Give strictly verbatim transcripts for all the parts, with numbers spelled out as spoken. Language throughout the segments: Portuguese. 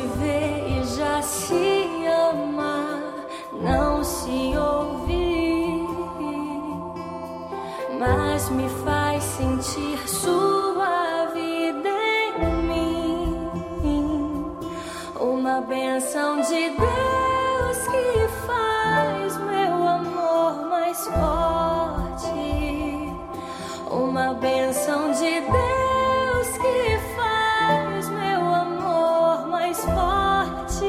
vê e já se ama, não se ouve, mas me faz sentir sua vida em mim. Uma bênção de Deus que faz meu amor mais forte. Uma bênção de Deus que faz meu amor mais forte.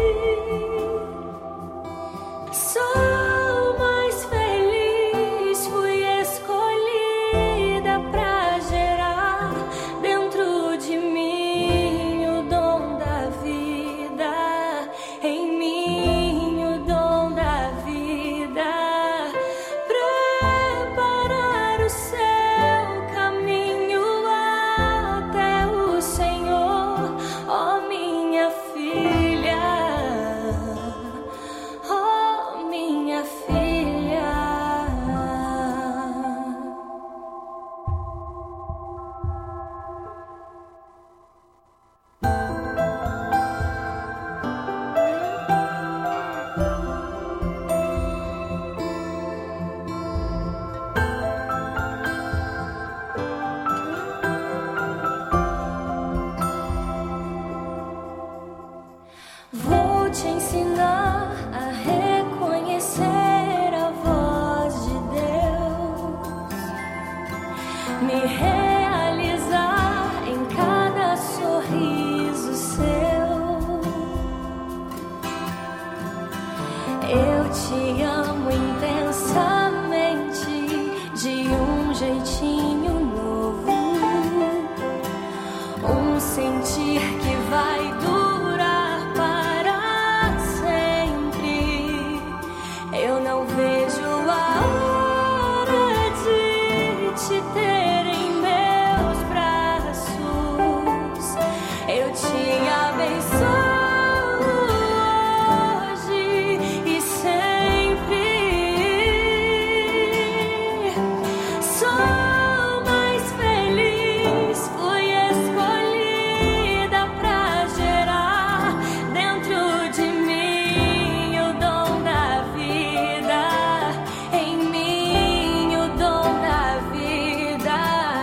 Sou mais feliz, fui escolhida pra gerar dentro de mim o dom da vida, em mim o dom da vida, preparar o seu caminho até o Senhor, ó minha filha, ó minha filha. Vou te ensinar a reconhecer a voz de Deus, me realizar em cada sorriso seu. Eu te amo intensamente, de um jeitinho novo, um sentir que vai durar para sempre. Eu não vejo a hora de te ter em meus braços. Eu te abençoo hoje e sempre. Sou mais feliz, fui escolhida pra gerar dentro de mim o dom da vida, em mim o dom da vida,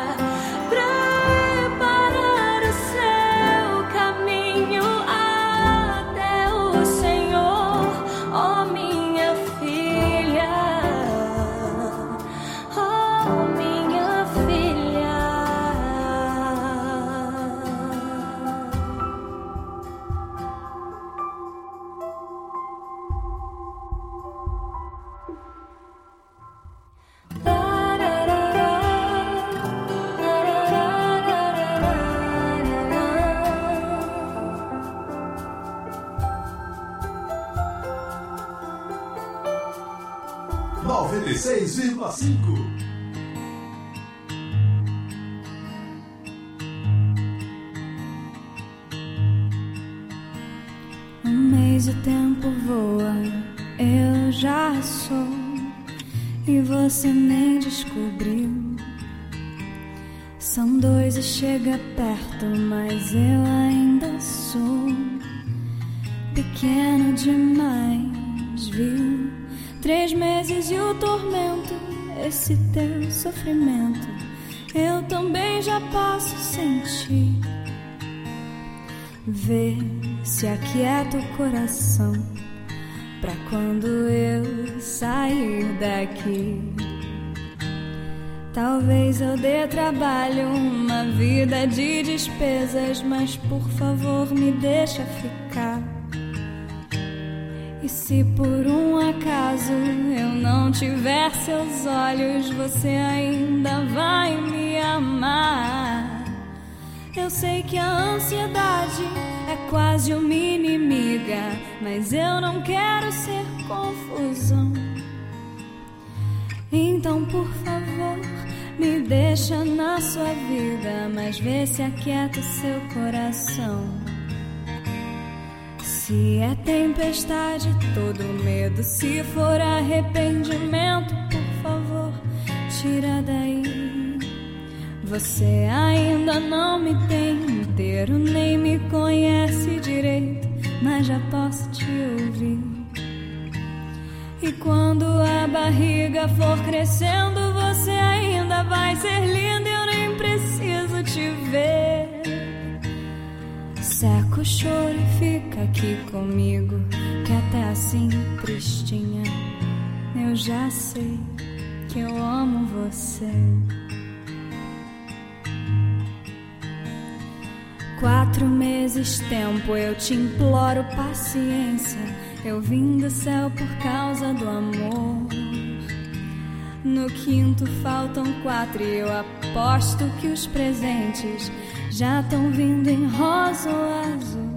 preparar o seu caminho até o Senhor, ó minha filha, ó minha filha. noventa e seis vírgula cinco. Um mês o tempo voa, eu já sou, e você nem descobriu. São dois e chega perto, mas eu ainda sou pequeno demais, viu? Três meses e o tormento, esse teu sofrimento, eu também já posso sentir. Vê se aquieta o coração pra quando eu sair daqui. Talvez eu dê trabalho, uma vida de despesas, mas por favor me deixa ficar. E se por um acaso eu não tiver seus olhos, você ainda vai me amar. Eu sei que a ansiedade é quase uma inimiga, mas eu não quero ser confusão. Então, por favor, me deixa na sua vida, mas vê se aquieta o seu coração. Se é tempestade, todo medo, se for arrependimento, por favor, tira daí. Você ainda não me tem inteiro, nem me conhece direito. mas já posso te ouvir. E quando a barriga for crescendo, você ainda vai ser linda, eu nem preciso te ver. Seca o choro e fica aqui comigo, que até assim, tristinha, eu já sei que eu amo você. Quatro meses tempo, eu te imploro paciência. Eu vim do céu por causa do amor. No quinto faltam quatro e eu aposto que os presentes já estão vindo em rosa ou azul.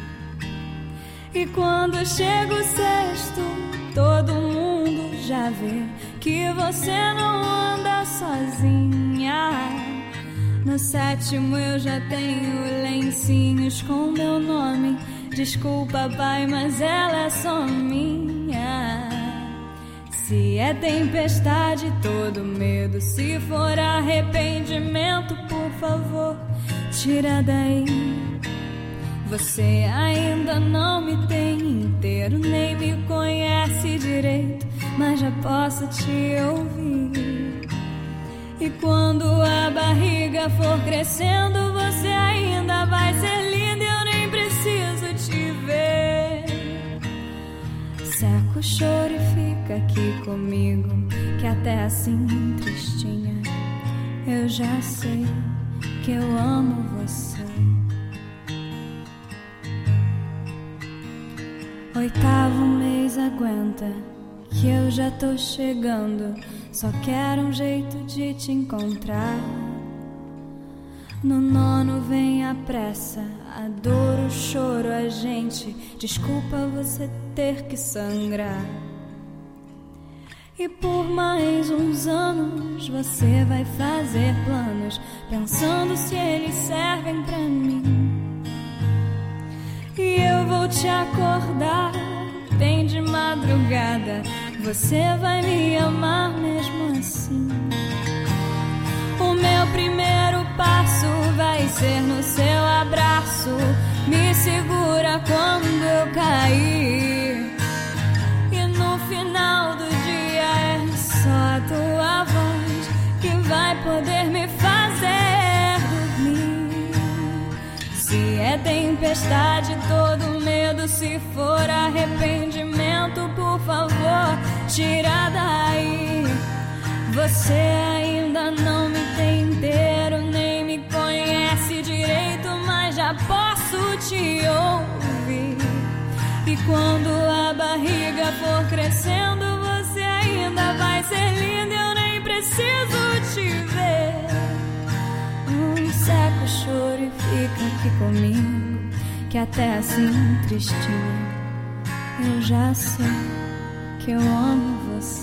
E quando chega o sexto, todo mundo já vê que você não anda sozinha. No sétimo eu já tenho lencinhos com meu nome. Desculpa, pai, mas ela é só minha. Se é tempestade, todo medo. Se for arrependimento, por favor, tira daí. Você ainda não me tem inteiro, nem me conhece direito, mas já posso te ouvir. E quando a barriga for crescendo, você ainda vai ser linda, eu nem preciso te ver. Seca o choro e fica aqui comigo, que até assim, tristinha, eu já sei que eu amo você. Oitavo mês aguenta, que eu já tô chegando. Só quero um jeito de te encontrar. No nono vem a pressa, a dor, o choro, a gente. Desculpa você ter que sangrar. E por mais uns anos você vai fazer planos, pensando se eles servem pra mim. E eu vou te acordar bem de madrugada. Você vai me amar mesmo assim. O meu primeiro passo vai ser no seu abraço. Me segura quando eu cair. E no final do dia é só a tua voz que vai poder me fazer dormir. Se é tempestade, todo medo. Se for arrependimento, por favor, tira daí. Você ainda não me tem inteiro, nem me conhece direito, mas já posso te ouvir. E quando a barriga for crescendo, você ainda vai ser linda, eu nem preciso te ver. Hum, seca o choro e fica aqui comigo, que até assim, tristinha, eu já sei que eu amo você.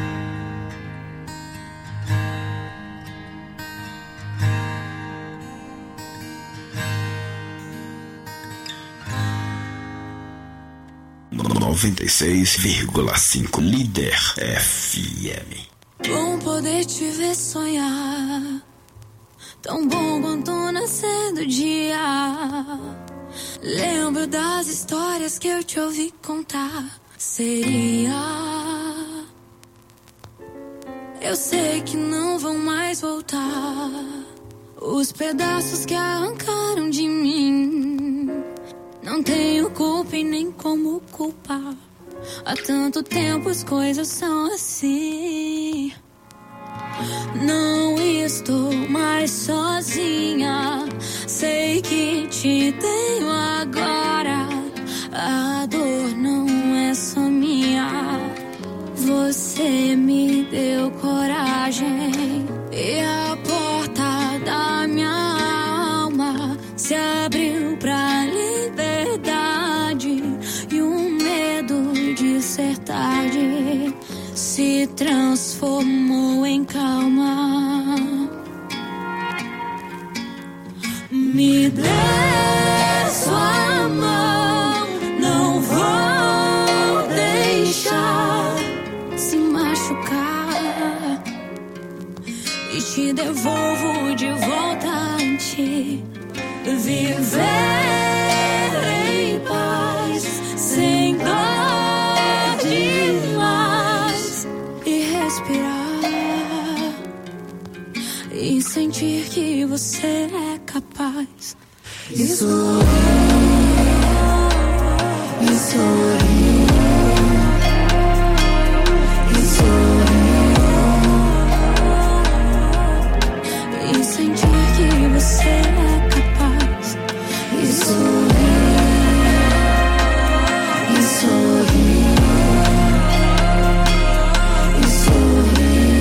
noventa e seis vírgula cinco Líder F M. Bom poder te ver sonhar, tão bom quanto nascer do dia. Lembro das histórias que eu te ouvi contar. Seria, eu sei que não vão mais voltar os pedaços que arrancaram de mim. Não tenho culpa e nem como culpar. Há tanto tempo as coisas são assim. Não estou mais sozinha. Sei que te tenho agora. A dor não é só minha. Você me deu coragem e a porta da minha alma se abriu pra liberdade. E o medo de ser tarde se transformou em calma. Me dê sua mão, não vou deixar se machucar. E te devolvo de volta a ti. Viver em paz e sorri, e sorri, e sorri, e sentir que você é capaz, e sorri, e sorri, e sorri,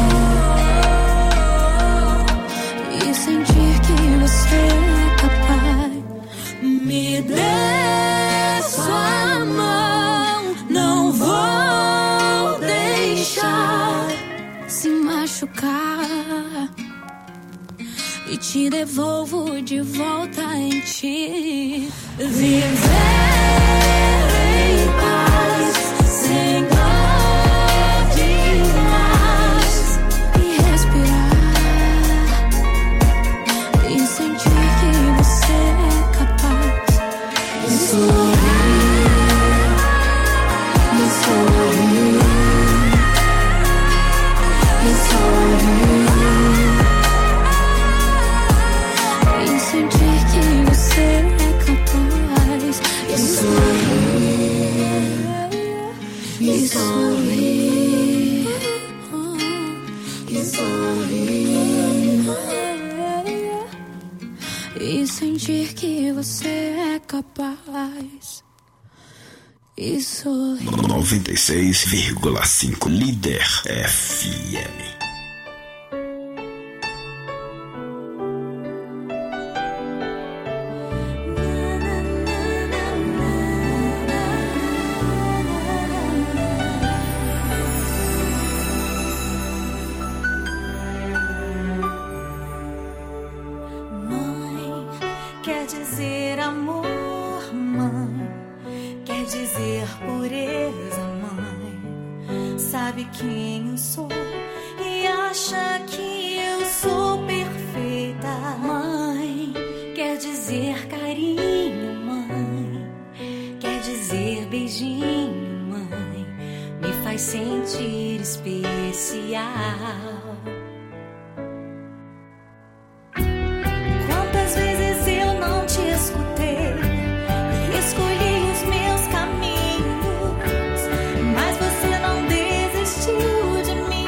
e sentir que você é capaz. Me dê sua mão, não vou deixar se machucar, e te devolvo de volta em ti. Viver em paz, sem dor demais, e respirar, e sentir que você é capaz. E sorrir, e sorrir, e sorrir, e sentir que você é capaz. E sorrir, e sorrir, e sorrir, e sentir que você é capaz. E sorrir. noventa e seis vírgula cinco Líder F M. Quer dizer amor, mãe, quer dizer pureza, mãe. Sabe quem eu sou e acha que eu sou perfeita, mãe. Quer dizer carinho, mãe, quer dizer beijinho, mãe. Me faz sentir especial. Quantas vezes eu não te escutei e escolhi os meus caminhos, mas você não desistiu de mim.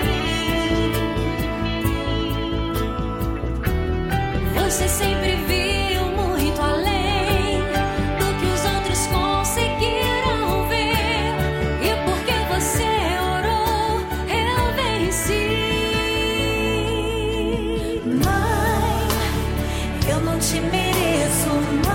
Você sempre viu muito além do que os outros conseguiram ver, e porque você orou, eu venci. Mãe, eu não te mereço,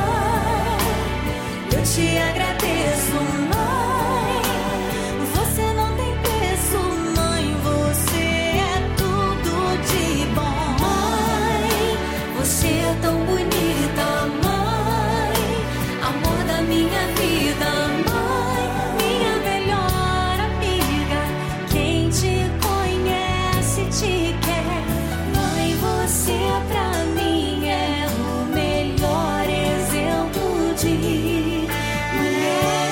mãe, eu te agradeço, mãe. Você não tem preço, mãe, você é tudo de bom. Mãe, você é tão bonita, mãe, amor da minha vida, mãe, minha melhor amiga. Quem te conhece te quer, mãe, você pra mim é o melhor exemplo de mulher.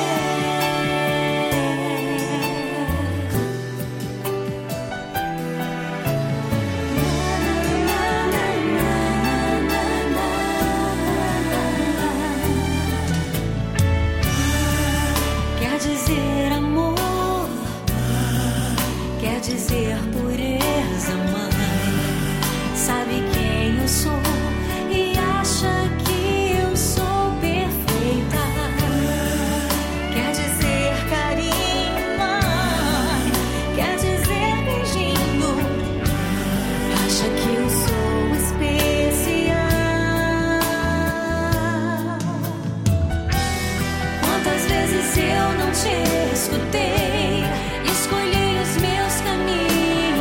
Quer dizer amor, quer dizer pureza, mãe. Sabe quem eu sou e acha que eu sou perfeita. Quer dizer carinho, mãe, quer dizer beijinho. Acha que eu sou especial. Quantas vezes eu não te escutei, escolhi os meus caminhos,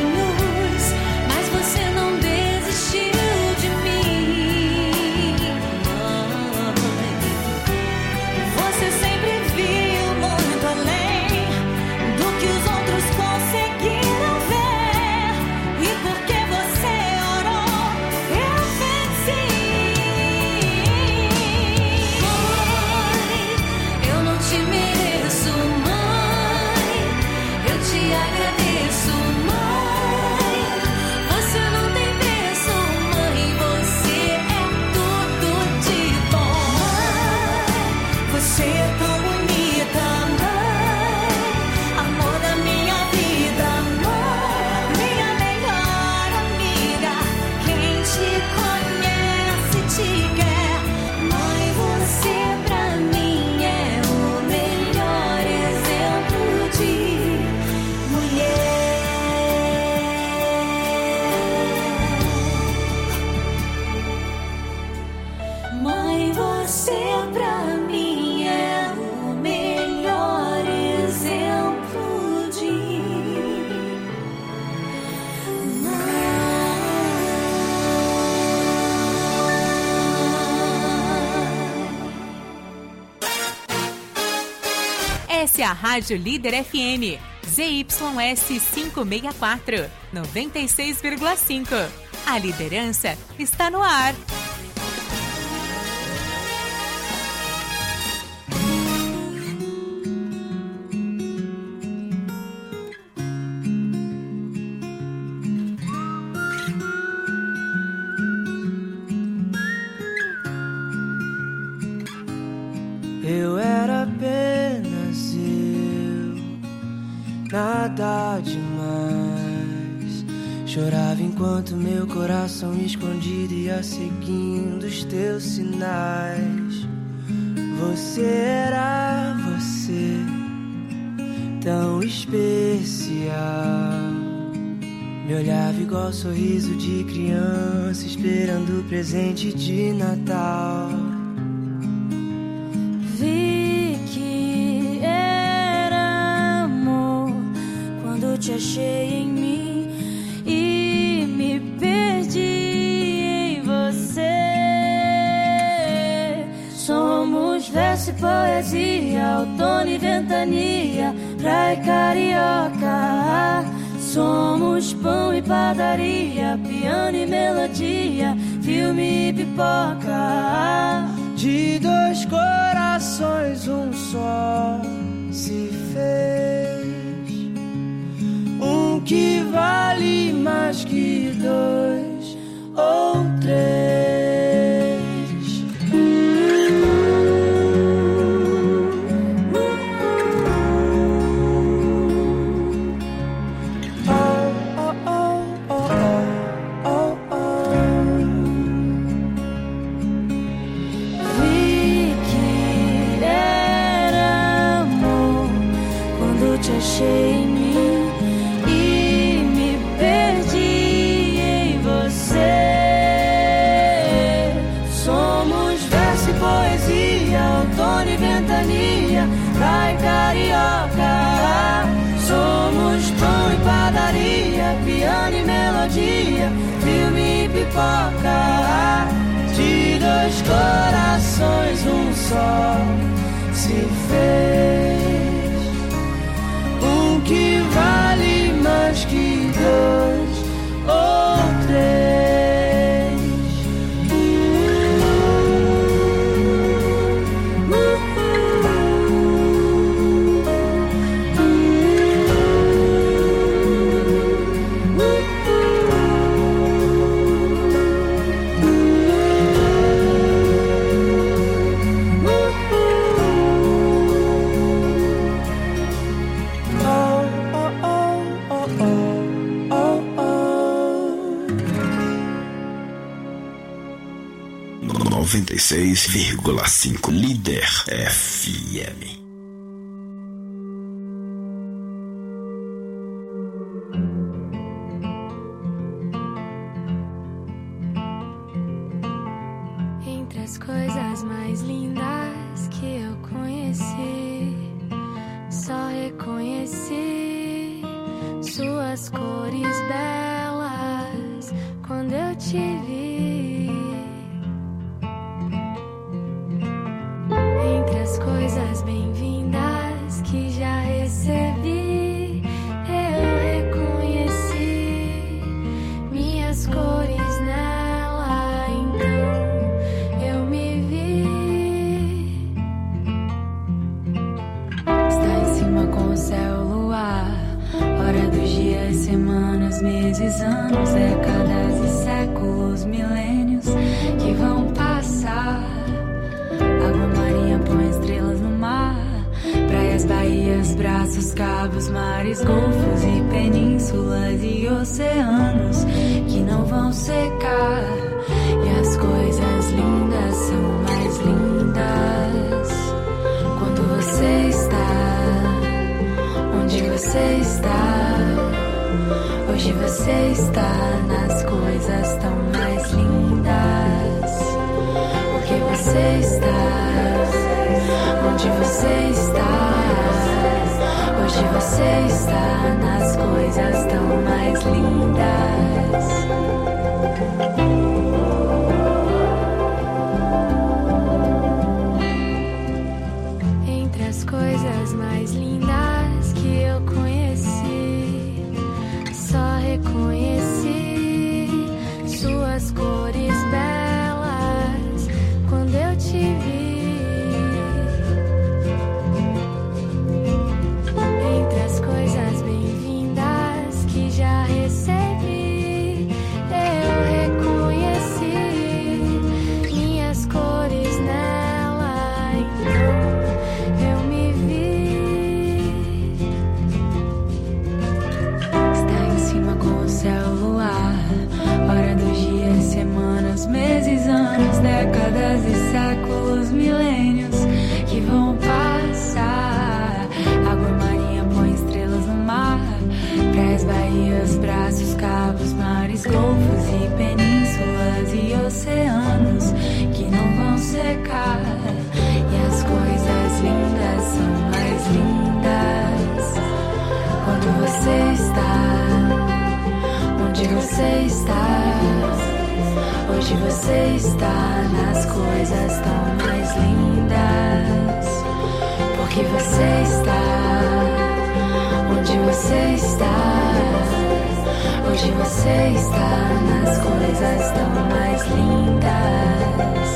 Essa é a Rádio Líder F M, Z Y S quinhentos e sessenta e quatro, noventa e seis vírgula cinco. A liderança está no ar. Eu era apenas eu, nada demais. Chorava enquanto meu coração escondido ia seguindo os teus sinais. Você era você, tão especial. Me olhava igual sorriso de criança, esperando o presente de Natal. Vi que era amor quando te achei em mim e me perdi em você. Somos verso e poesia, outono e ventania, praia e carioca. Somos pão e padaria, piano e melodia, filme e pipoca. De dois corações um só se fez, um que vale mais que dois ou três. Achei em mim e me perdi em você. Somos verso e poesia, outono e ventania, praia e carioca. Somos pão e padaria, piano e melodia, filme e pipoca. De dois corações um só se fez, um que vale mais que dois ou três. noventa e seis vírgula cinco Líder F M. Entre as coisas mais lindas que eu conheci, só reconheci suas cores belas quando eu te vi. Entre as coisas bem-vindas que já recebi, eu reconheci minhas cores nela, então eu me vi. Está em cima com o céu, luar, hora dos dias, semanas, meses, anos, décadas e séculos, milênios que vão passar. Água marinha põe estrelas no mar, praias, baías, braços, cabos, mares, golfos e penínsulas e oceanos que não vão secar. E as coisas lindas são mais lindas quando você está onde você está. Hoje você está nas coisas tão mais lindas, porque você está onde você está. Hoje você está nas coisas tão mais lindas. Entre as as coisas mais lindas que eu conheci, só reconheci suas cores belas quando eu te vi. Entre as coisas bem-vindas que já recebi, eu reconheci minhas cores nela, então eu me vi. Está em cima com o céu, luar, hora dos dias, semanas, meses, anos, décadas e séculos, milênios que vão passar. Água marinha põe estrelas no mar, praias, baías, braços, cabos, mares, golfos e penínsulas e oceanos que não vão secar. E as coisas lindas são mais lindas quando você está onde você está. Hoje você está nas coisas tão mais lindas, porque você está onde você está. Hoje você está nas coisas tão mais lindas.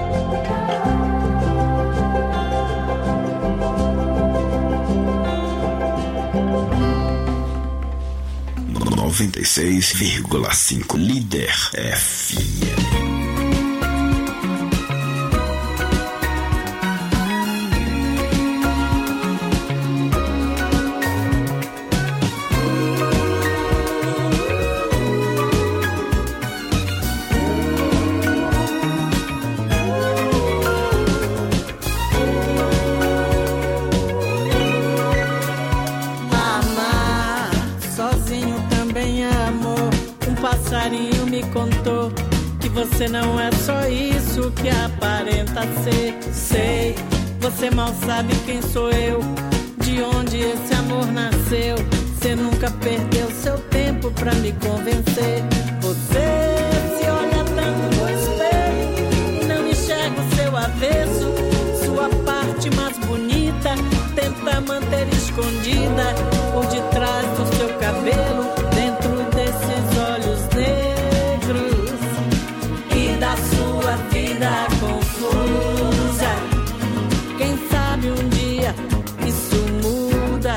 noventa e seis vírgula cinco Líder F M. Passarinho me contou que você não é só isso que aparenta ser. Sei, você mal sabe quem sou eu, de onde esse amor nasceu. Você nunca perdeu seu tempo pra me convencer. Você se olha tanto no espelho e não enxerga o seu avesso. Sua parte mais bonita tenta manter escondida por detrás do seu cabelo, dentro desses olhos negros e da sua vida confusa. Quem sabe um dia isso muda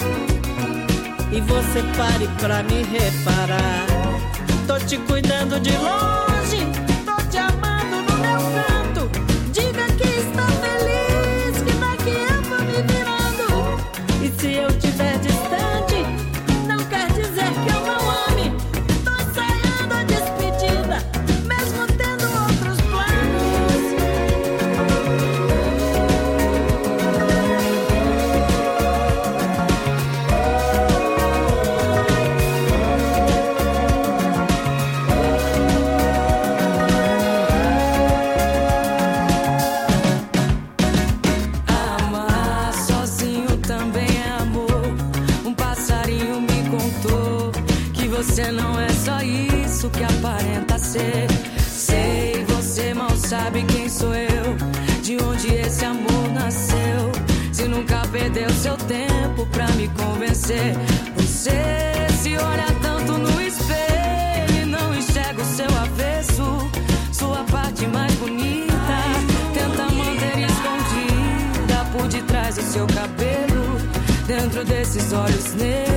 e você pare pra me reparar. Tô te cuidando de longe, tô te amando no meu canto. Diga que está feliz, que daqui eu vou me virando. E se eu estiver distante, não quer dizer que eu não ame. Tô ensaiando a despedida, mesmo tendo outros planos. Amar sozinho também é amor. Um passarinho me contou que você não é só isso que aparenta ser. Sei, você mal sabe quem sou eu, de onde esse amor nasceu. Se nunca perdeu seu tempo pra me convencer. Você se olha tanto no espelho e não enxerga o seu avesso. Sua parte mais bonita tenta manter escondida por detrás do seu cabelo, dentro desses olhos negros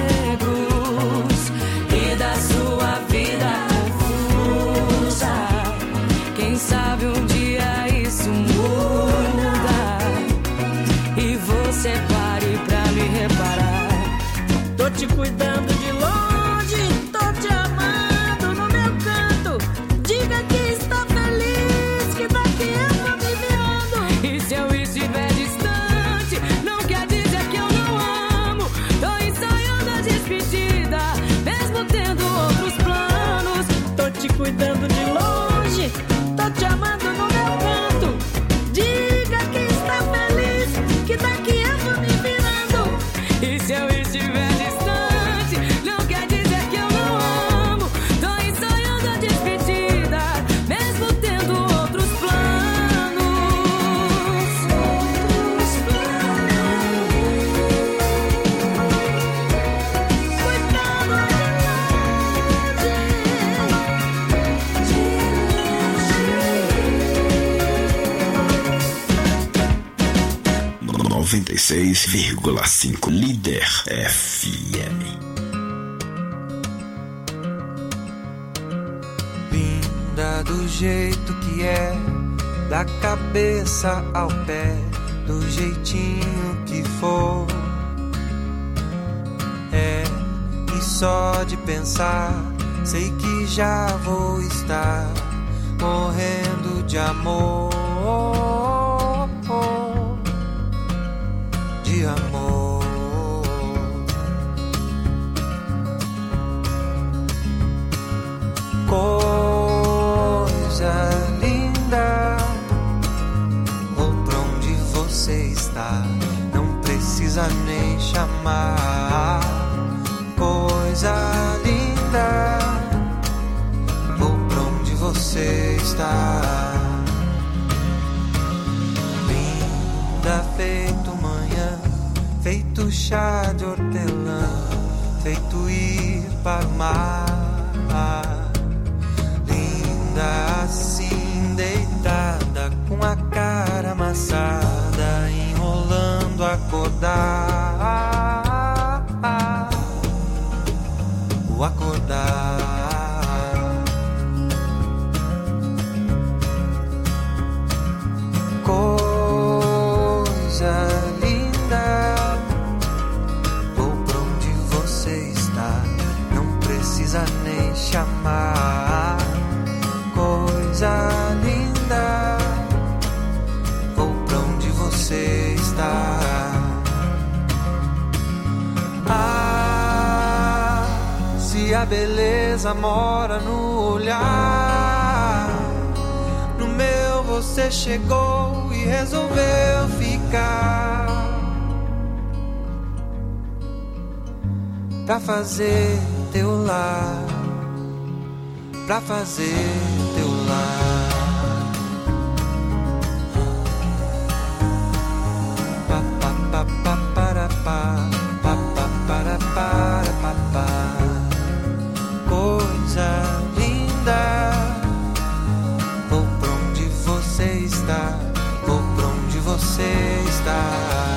e da sua vida confusa. Quem sabe um dia isso muda e você pare pra me reparar. Tô te cuidando de longe, tô te amando no meu canto. Diga que está feliz, que daqui eu vou me virando. E se eu estiver distante, não quer dizer que eu não amo. Tô ensaiando a despedida, mesmo tendo outros planos. Tô te cuidando de longe, tô te amando no meu canto. Diga que está feliz, que daqui eu vou me virando. E se eu estiver distante, noventa e seis vírgula cinco Líder F M. Linda do jeito que é, da cabeça ao pé, do jeitinho que for. É, e só de pensar, sei que já vou estar morrendo de amor. De amor. Coisa linda, vou pra onde você está, não precisa nem chamar. Coisa linda, vou pra onde você está. Linda feito manhã, feito chá de hortelã, feito ir para o mar. Linda assim, deitada, com a cara amassada, enrolando acordar. O acordar. Coisa linda, vou pra onde você está, não precisa nem chamar. Coisa linda, vou pra onde você está. Ah, se a beleza mora no olhar, no meu você chegou e resolveu ficar pra fazer teu lar, pra fazer teu lar. Pa pa pa pa para pa, pa pa para para pa pa. Coisa linda, vou pra onde você está, vou pra onde você está.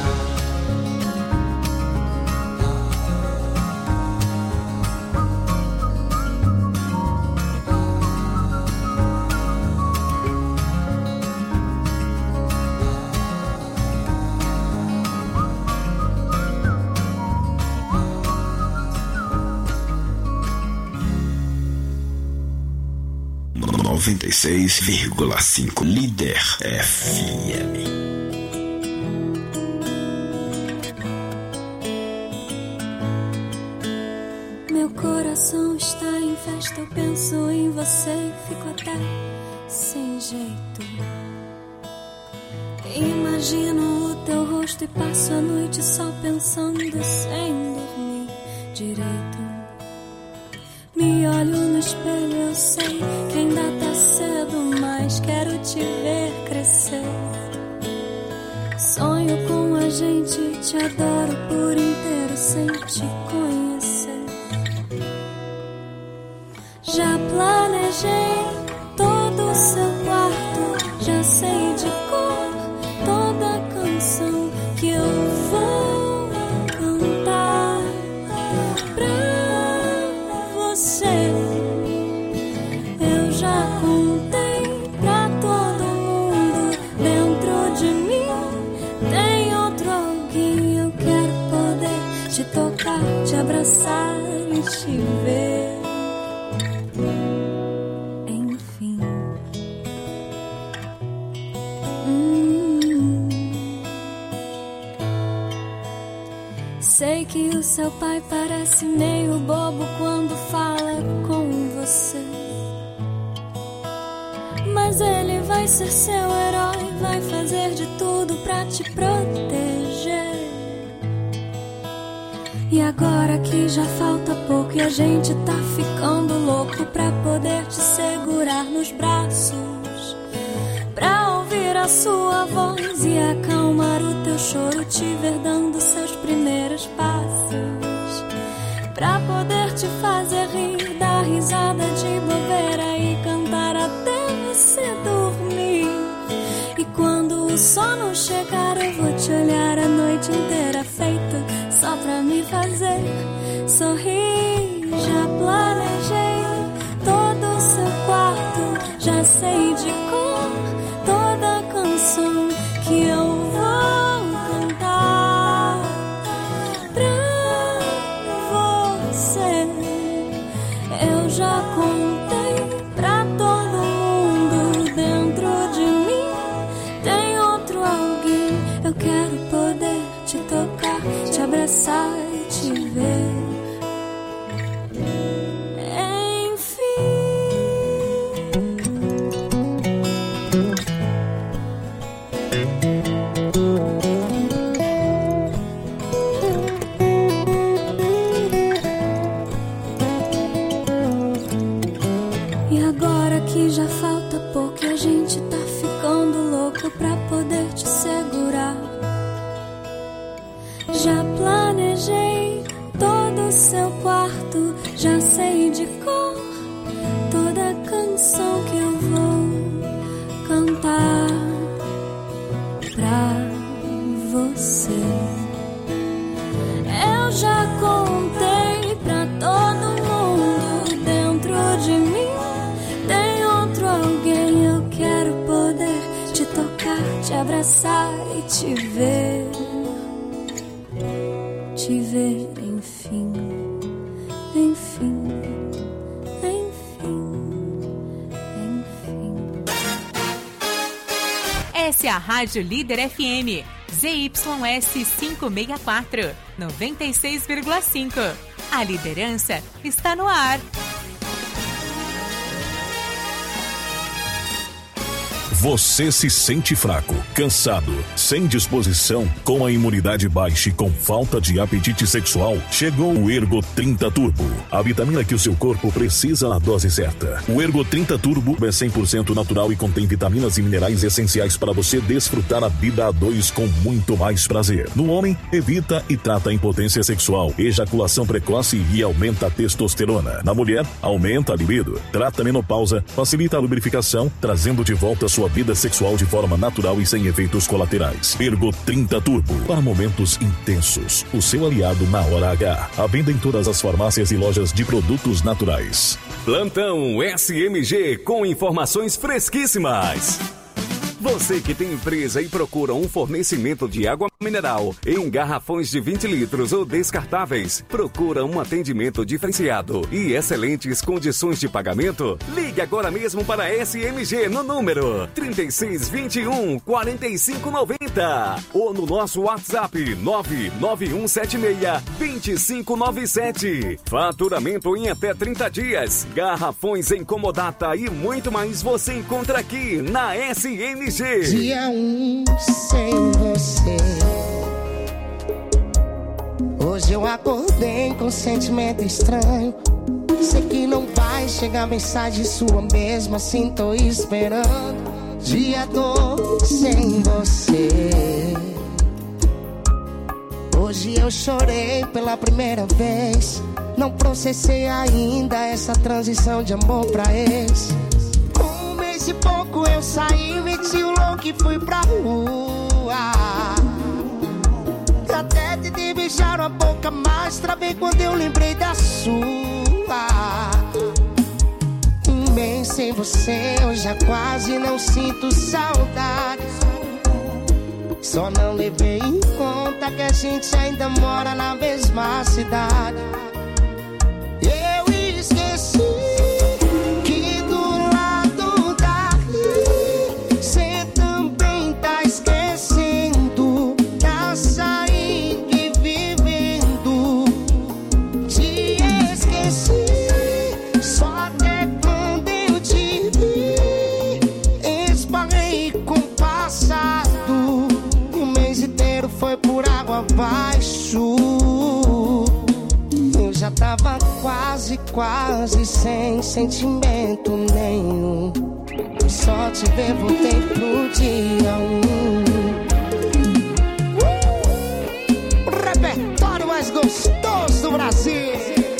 noventa e seis vírgula cinco Líder F M. Meu coração está em festa, eu penso em você e fico até sem jeito. Imagino o teu rosto e passo a noite só pensando sem dormir direito. Me olho no espelho, eu sei que ainda tá cedo, mas quero te ver crescer. Sonho com a gente, te adoro por inteiro sem te conhecer. Já planejei todo o seu quarto, já sei de cor toda a canção que eu vou cantar pra você. Eu já contei pra todo mundo, dentro de mim tem outro alguém. Eu quero poder te tocar, te abraçar e te ver. Enfim. Hum. Sei que o seu pai parece meio bobo quando fala com você, mas ele vai ser seu herói, vai fazer de tudo pra te proteger. E agora que já falta pouco e a gente tá ficando louco pra poder te segurar nos braços, pra ouvir a sua voz e acalmar o teu choro, te ver dando seus primeiros passos, pra poder te fazer rir, dar risada de bobeira e cantar até você dormir. E quando o sono chegar eu vou te olhar abraçar e te ver. E agora que já falta pouco, a gente tá ficando louco pra poder te segurar. Já planejei todo o seu quarto, já sei de cor toda a canção que eu vou cantar pra você. Eu já contei pra todo mundo dentro de mim. Tem outro alguém, eu quero poder te tocar, te abraçar e te ver. Te ver, enfim, enfim, enfim, enfim. Essa é a Rádio Líder F M, Z Y S quinhentos e sessenta e quatro, noventa e seis vírgula cinco. A liderança está no ar. Você se sente fraco, cansado, sem disposição, com a imunidade baixa e com falta de apetite sexual? Chegou o Ergo trinta Turbo, a vitamina que o seu corpo precisa na dose certa. O Ergo trinta Turbo é cem por cento natural e contém vitaminas e minerais essenciais para você desfrutar a vida a dois com muito mais prazer. No homem, evita e trata a impotência sexual, ejaculação precoce e aumenta a testosterona. Na mulher, aumenta a libido, trata a menopausa, facilita a lubrificação, trazendo de volta a sua vida sexual de forma natural e sem efeitos colaterais. Ergo trinta Turbo, para momentos intensos. O seu aliado na hora H. À venda em todas as farmácias e lojas de produtos naturais. Plantão S M G com informações fresquíssimas. Você que tem empresa e procura um fornecimento de água mineral em garrafões de vinte litros ou descartáveis, procura um atendimento diferenciado e excelentes condições de pagamento? Ligue agora mesmo para a S M G no número trinta e seis, vinte e um, quarenta e cinco, noventa ou no nosso WhatsApp nove nove um sete seis, dois cinco nove sete. Faturamento em até trinta dias, garrafões em comodata e muito mais você encontra aqui na S M G. Dia um sem você. Hoje eu acordei com um sentimento estranho. Sei que não vai chegar mensagem sua, mesmo assim tô esperando. Dia dois sem você. Hoje eu chorei pela primeira vez. Não processei ainda essa transição de amor pra ex. Um mês e pouco eu saí, meti o louco e fui pra rua. Até te beijaram a boca, mas travei quando eu lembrei da sua. Um mês sem você, eu já quase não sinto saudade. Só não levei em conta que a gente ainda mora na mesma cidade. Eu esqueci que do lado daqui cê também tá esquecendo, tá saindo e vivendo. Te esqueci só até quando eu te vi. Esbarrei com o passado. O mês inteiro foi por água abaixo. Eu já tava quase, quase sem sentimento nenhum. Só te ver, voltei pro dia um. uh! O repertório mais gostoso do Brasil.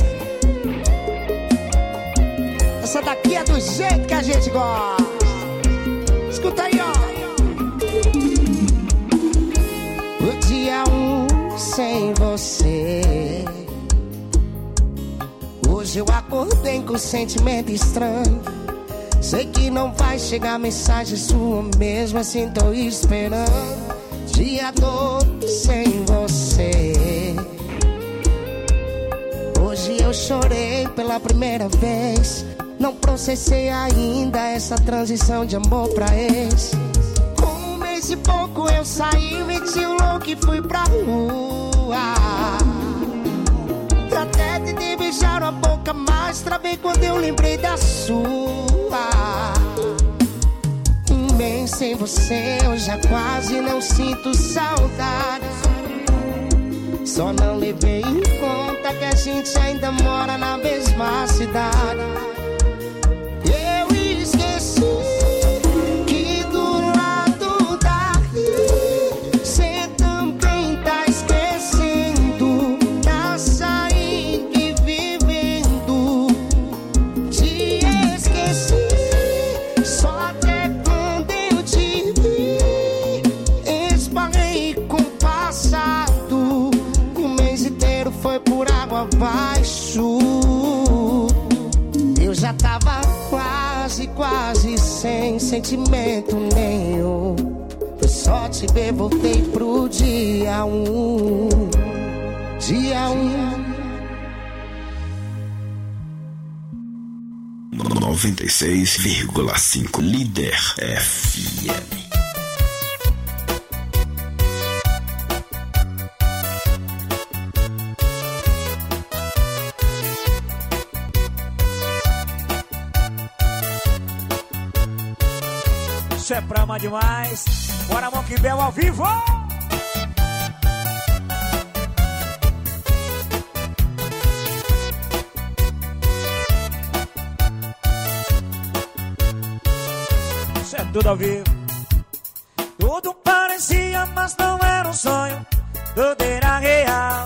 Essa daqui é do jeito que a gente gosta. Escuta aí, ó. O dia um sem você. Hoje eu acordei com sentimento estranho. Sei que não vai chegar mensagem sua, mesmo assim tô esperando. Dia dois sem você. Hoje eu chorei pela primeira vez. Não processei ainda essa transição de amor pra ex. Com um mês e pouco eu saí, meti o louco e fui pra rua. Mas travei quando eu lembrei da sua. Um mês sem você eu já quase não sinto saudade. Só não levei em conta que a gente ainda mora na mesma cidade. Eu esqueci que do lado daqui cê também tá esquecendo, tá saindo e vivendo. Te esqueci só até quando eu te vi. Esbarrei com o passado, o mês inteiro foi por água abaixo. Eu já tava quase, quase sem sentimento nenhum. Foi só te ver, voltei pro dia um. Dia um. noventa e seis vírgula cinco Líder F M. Isso é pra amar demais. Bora, Monkey Bell ao vivo. Isso é tudo ao vivo. Tudo parecia, mas não era um sonho. Tudo era real.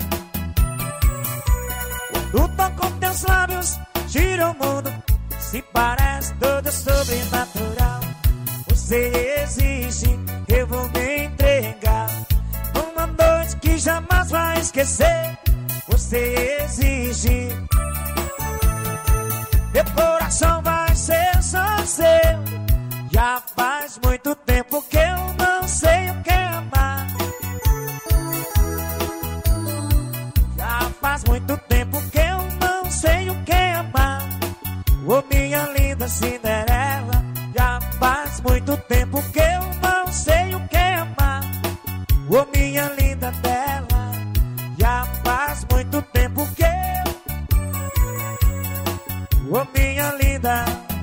Quando toco teus lábios, gira o mundo. Se parece tudo sobrenatural. Você existe, eu vou me entregar. Uma noite que jamais vai esquecer. Você existe. Meu coração vai ser só seu. Já faz muito tempo que eu não sei o que amar. Já faz muito tempo que eu não sei o que amar. Ô minha linda Cinderela, já faz muito tempo que eu não sei o que amar. Ô minha linda Bela, já faz muito tempo que eu... Ô minha linda...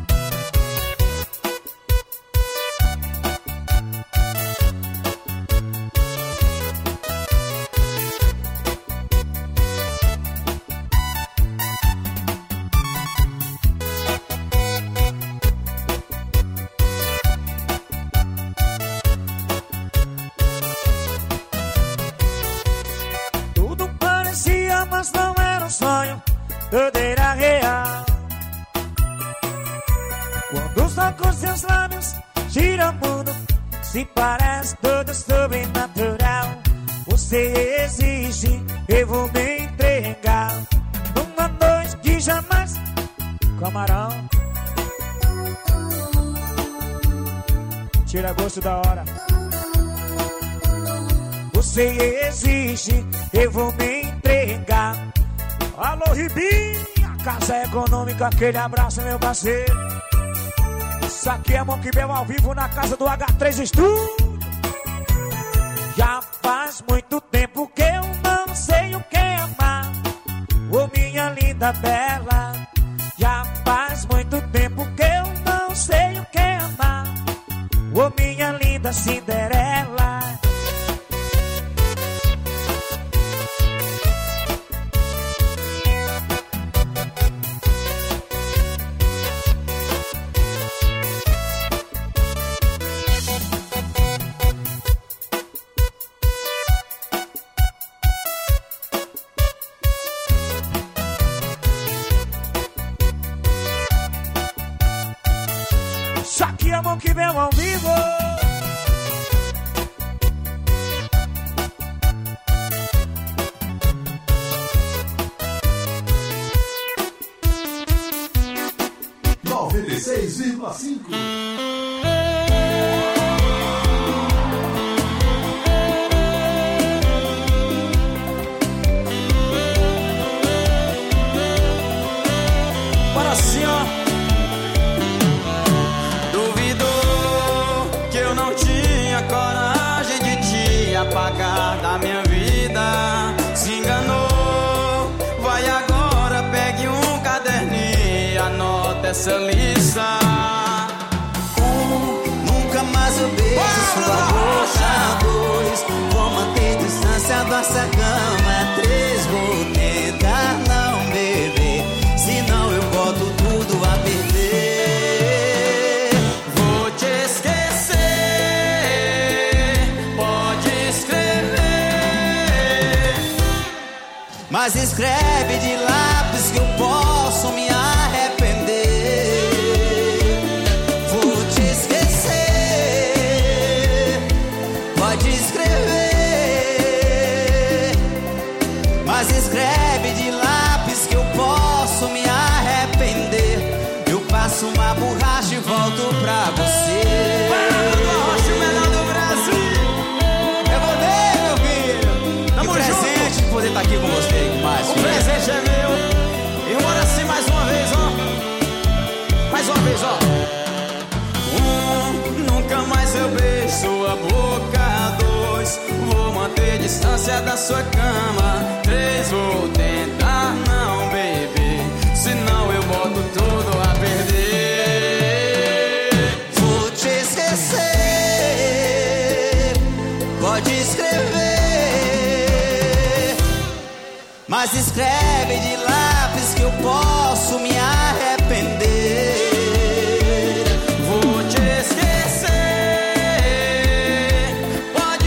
Mas não era um sonho, tudo era real. Quando os tocos seus lábios gira o mundo, se parece tudo sobrenatural. Você existe, eu vou me entregar. Numa noite que jamais... Camarão, tira gosto da hora. Você existe, eu vou me entregar. Alô, Ribinha, Casa Econômica, aquele abraço, meu parceiro. Isso aqui é Monkey Bell ao vivo na casa do H três Studio. Já faz muito tempo que eu não sei o que amar. Ô minha linda Bela, já faz muito tempo que eu não sei o que amar. Ô minha linda Cinderela. Isso aqui é Monkey Bell ao vivo. noventa e seis vírgula cinco. Para assim, ó. Duvidou que eu não tinha coragem de te apagar da minha vida. Se enganou, vai agora, pegue um caderno essa lição. Um, nunca mais eu beijo sua boca. Dois, vou manter distância dessa cama. Três, vou tentar não beber, senão eu boto tudo a perder. Vou te esquecer, pode escrever, mas escreve de lápis que eu posso me arrepender. Vou te esquecer, pode escrever, mas escreve de lápis que eu posso me arrepender. Eu passo uma borracha e volto pra você. Borracha, o melhor do Brasil. Eu vou ver, meu filho. Tamo junto. Presente de poder estar aqui com você, mais. O presente é meu. E bora assim mais uma vez, ó. Mais uma vez, ó. Um, nunca mais eu beijo sua boca. Dois, vou manter distância da sua cama. Três, vou tentar não beber, senão eu boto tudo a perder. Vou te esquecer, pode escrever, mas escreve de lápis que eu posso me arrepender. Vou te esquecer, pode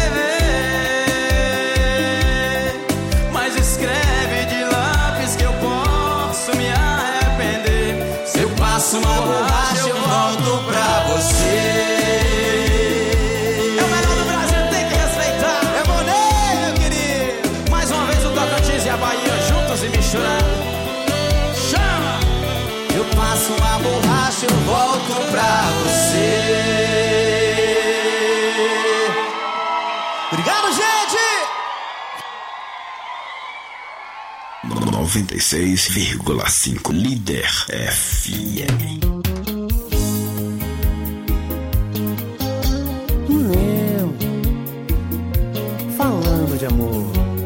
escrever, mas escreve de lápis que eu posso me arrepender. Se eu passo uma borracha, eu volto pra você. É o melhor do Brasil, tem que respeitar. É Boné, meu querido. Mais uma vez o Tocantins e a Bahia juntos e misturados. Chama! Eu passo uma borracha, eu volto pra você. Obrigado, gente! noventa e seis vírgula cinco Líder F M. Eu falando de amor,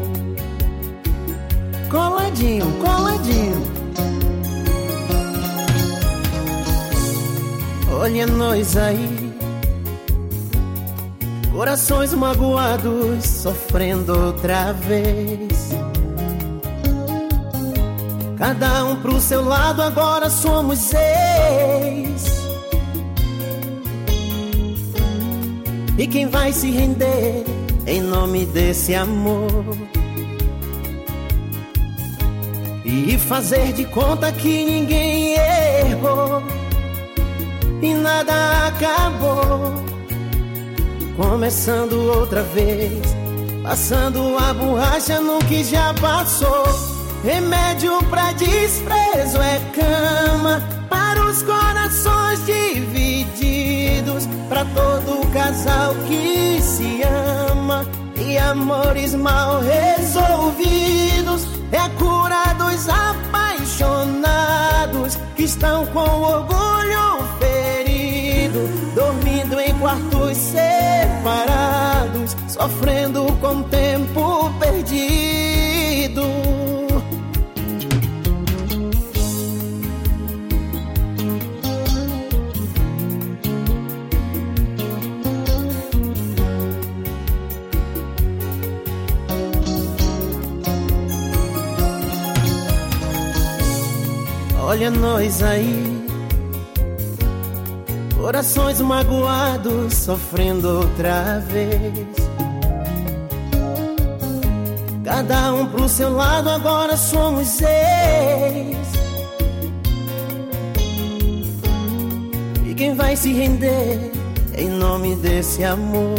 coladinho, coladinho. Olha nós aí, corações magoados, sofrendo outra vez. Cada um pro seu lado, agora somos ex. E quem vai se render em nome desse amor? E fazer de conta que ninguém errou e nada acabou. Começando outra vez, passando a borracha no que já passou. Remédio pra desprezo é cama para os corações divididos, pra todo casal que se ama. E amores mal resolvidos é a cura dos apaixonados que estão com orgulho ferido, dormindo em quartos separados, sofrendo com tempo perdido. Olha nós aí, corações magoados, sofrendo outra vez. Cada um pro seu lado, agora somos ex. E quem vai se render em nome desse amor?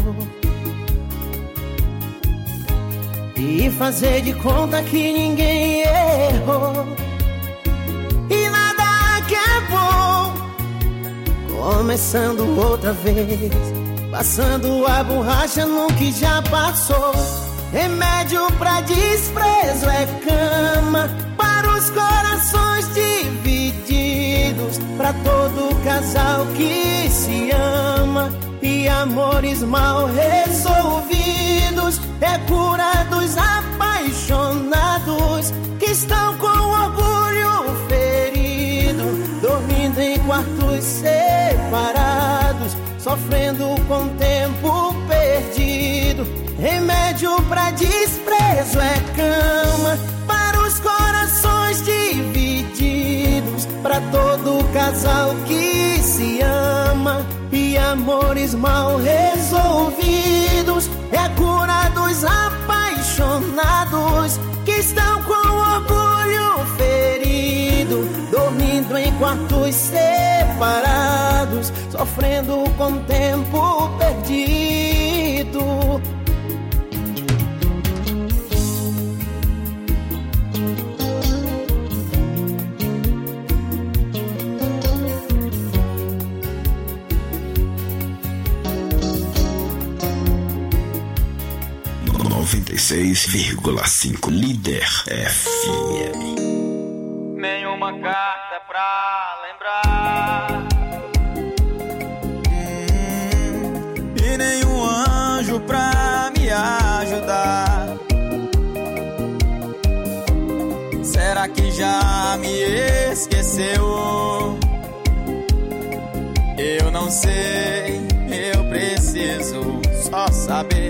E fazer de conta que ninguém errou e nada acabou. Começando outra vez, passando a borracha no que já passou. Remédio pra desprezo é cama para os corações divididos, pra todo casal que se ama. E amores mal resolvidos é cura dos apaixonados que estão com orgulho ferido, dormindo pra desprezo é cama, para os corações divididos, pra todo casal que se ama. E amores mal resolvidos é a cura dos apaixonados que estão com o orgulho ferido, dormindo em quartos separados, sofrendo com o tempo perdido. noventa e seis vírgula cinco Líder F M. Nenhuma carta pra lembrar, hum, e nenhum anjo pra me ajudar. Será que já me esqueceu? Eu não sei, eu preciso só saber.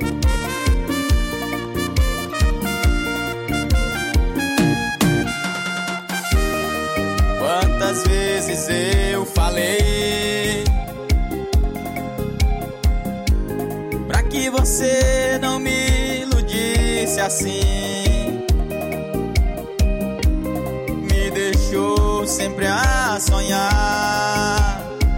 Quantas vezes eu falei pra que você não me iludisse assim, me deixou sempre a sonhar.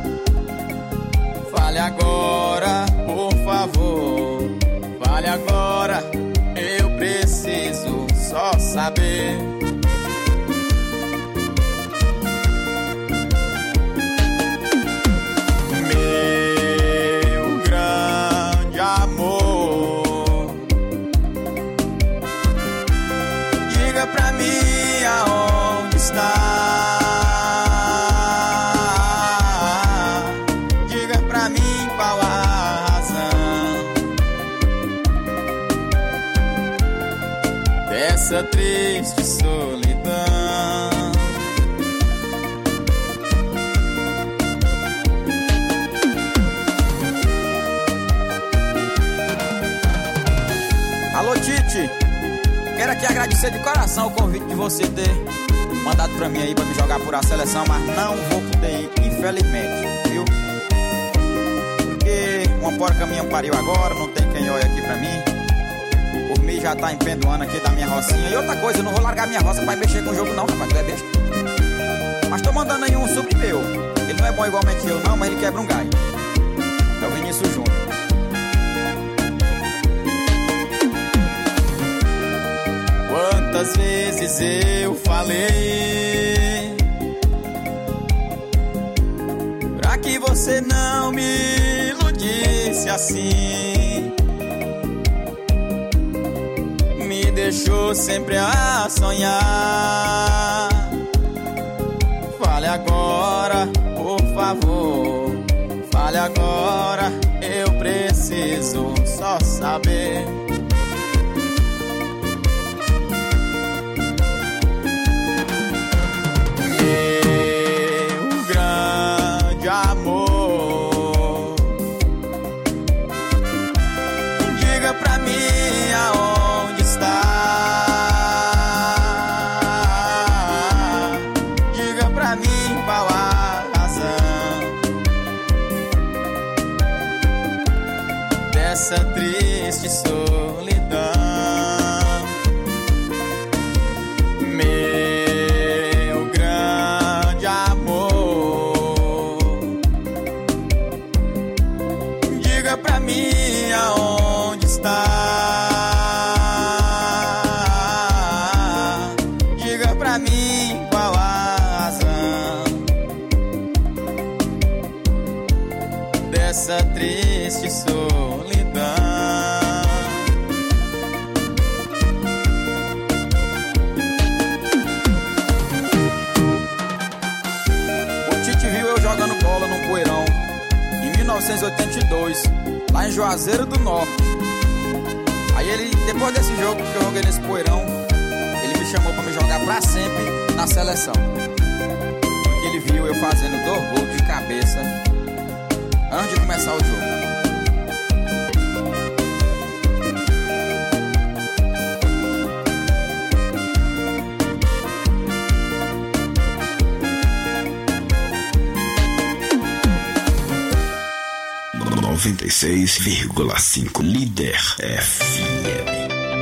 Fale agora, por favor, fale agora, eu preciso só saber. Diga pra mim qual a razão dessa triste solidão. Alô, Tite, quero aqui agradecer de coração o convite de você ter mandado pra mim aí pra me jogar por a seleção, mas não vou poder ir, infelizmente, viu? Porque uma porca minha pariu agora, não tem quem olhe aqui pra mim. Por mim já tá empendoando aqui da minha rocinha. E outra coisa, eu não vou largar minha roça pra mexer com o jogo não, rapaz, tu é besta. Mas tô mandando aí um sobre meu. Ele não é bom igualmente eu não, mas ele quebra um galho. É o Vinícius Júnior. Quantas vezes eu falei pra que você não me iludisse assim, me deixou sempre a sonhar. Fale agora, por favor, fale agora, eu preciso só saber. Essa triste solidão, meu grande amor, diga pra mim aonde está, diga pra mim qual a razão dessa triste solidão. Jogando bola no Poeirão em mil novecentos e oitenta e dois, lá em Juazeiro do Norte. Aí ele, depois desse jogo que eu joguei nesse Poeirão, ele me chamou pra me jogar pra sempre na seleção, porque ele viu eu fazendo dois gols de cabeça antes de começar o jogo. noventa e seis vírgula cinco Líder F M.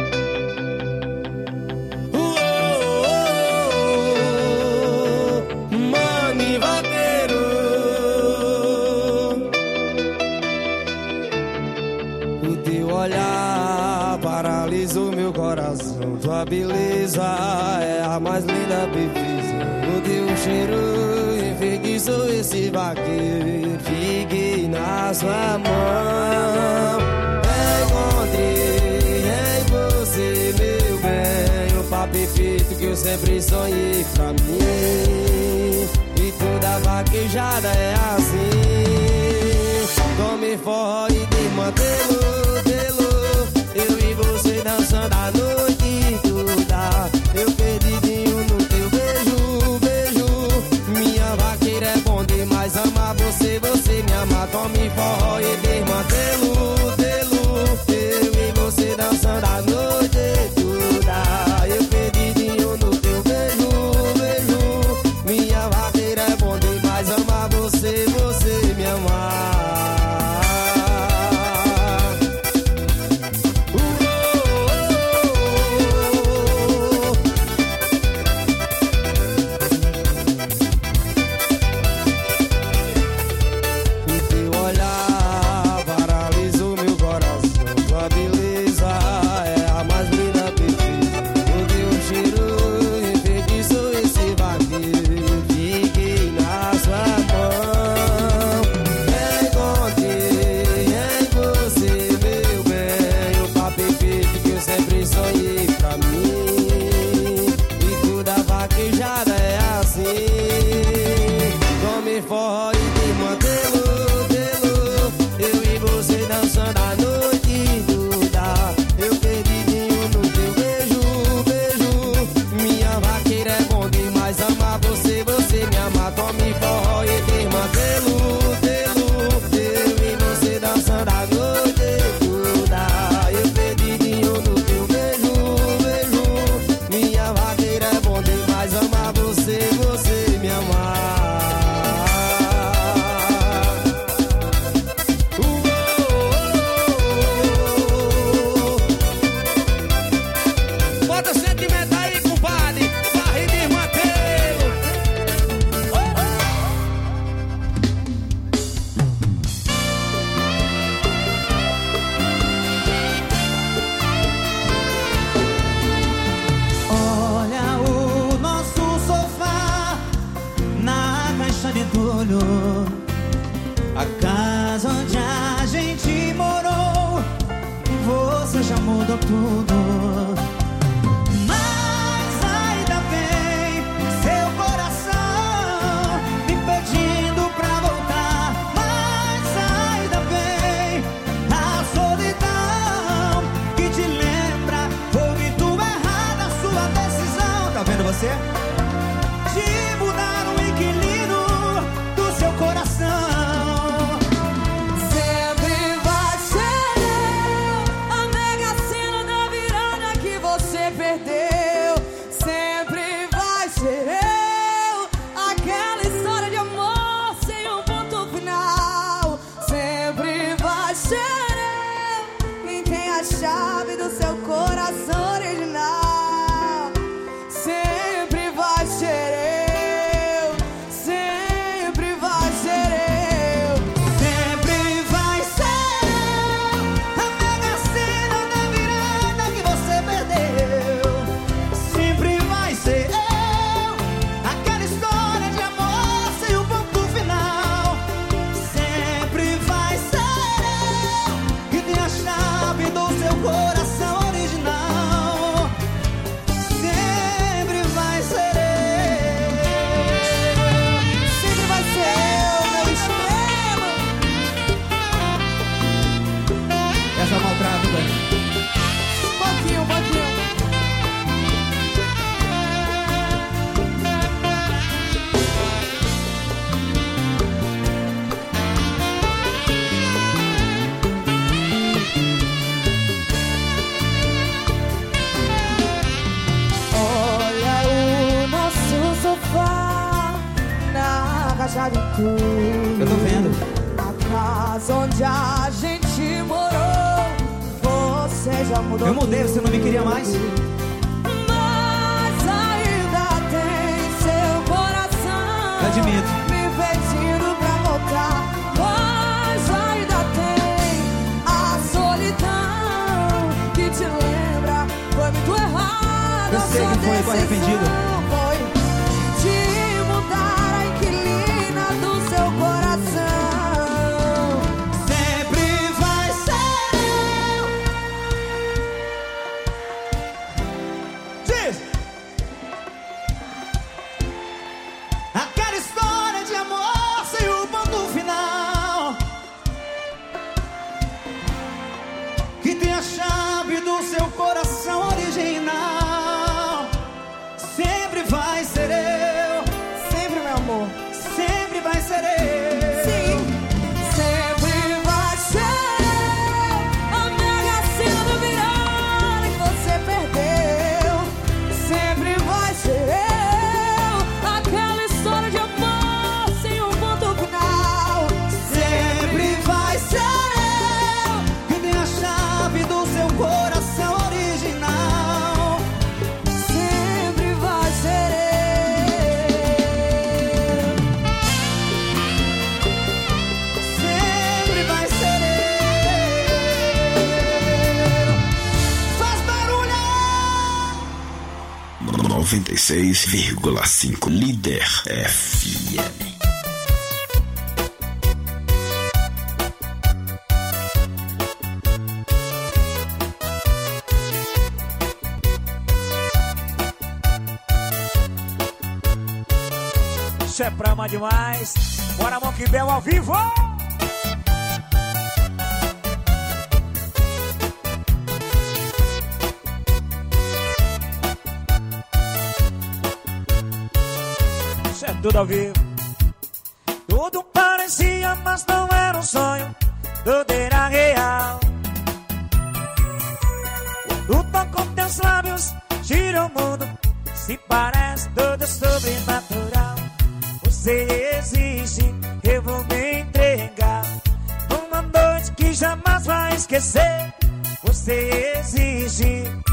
Tua beleza é a mais linda bebida. O teu cheiro enfeitiçou esse vaqueiro. Fiquei na sua mão. Encontrei em você, meu bem, o papo perfeito que eu sempre sonhei pra mim. E toda vaquejada é assim. Tome forró e desmantelo, telo. Eu e você dançando a noite. Eu perdidinho no teu beijo, beijo. Minha vaqueira é bom demais. Amar você, você me ama. Tome forró e desmantelo, telo. Eu e você dançando a noite toda. Eu perdidinho no teu beijo, beijo. Minha vaqueira é bom demais. Amar você, você me ama. Eu tô vendo. casa onde a gente morou, você já mudou. Eu mudei, você não me queria mais? Mas ainda tem seu coração. Eu admito. Me pedindo pra voltar. Mas ainda tem a solidão que te lembra. Foi muito errado. Eu sei que foi, foi arrependido. Foi de mudar a inquilina do seu coração. Sempre vai ser eu. Diz! Aquela história de amor sem o ponto final, que tem a chave do seu coração original. Sempre vai ser eu. Sempre, meu amor. Sempre vai ser eu. Sim. Sempre vai ser eu. A mega cena do virada que você perdeu. Sempre vai ser eu. Aquela história de amor sem um ponto final. Sempre vai ser eu, que tem a chave do seu coração original. Sempre vai ser eu. Sempre vai ser eu. Faz barulho! noventa e seis vírgula cinco Líder F M. Isso é pra amar demais. Bora, Monkey Bell ao vivo. Isso é tudo ao vivo. Tudo parecia, mas não era um sonho. Tudo era real. Quando toco teus lábios, gira o mundo. Se parece tudo sobrenatural. Você existe, eu vou me entregar. Uma noite que jamais vai esquecer. Você existe.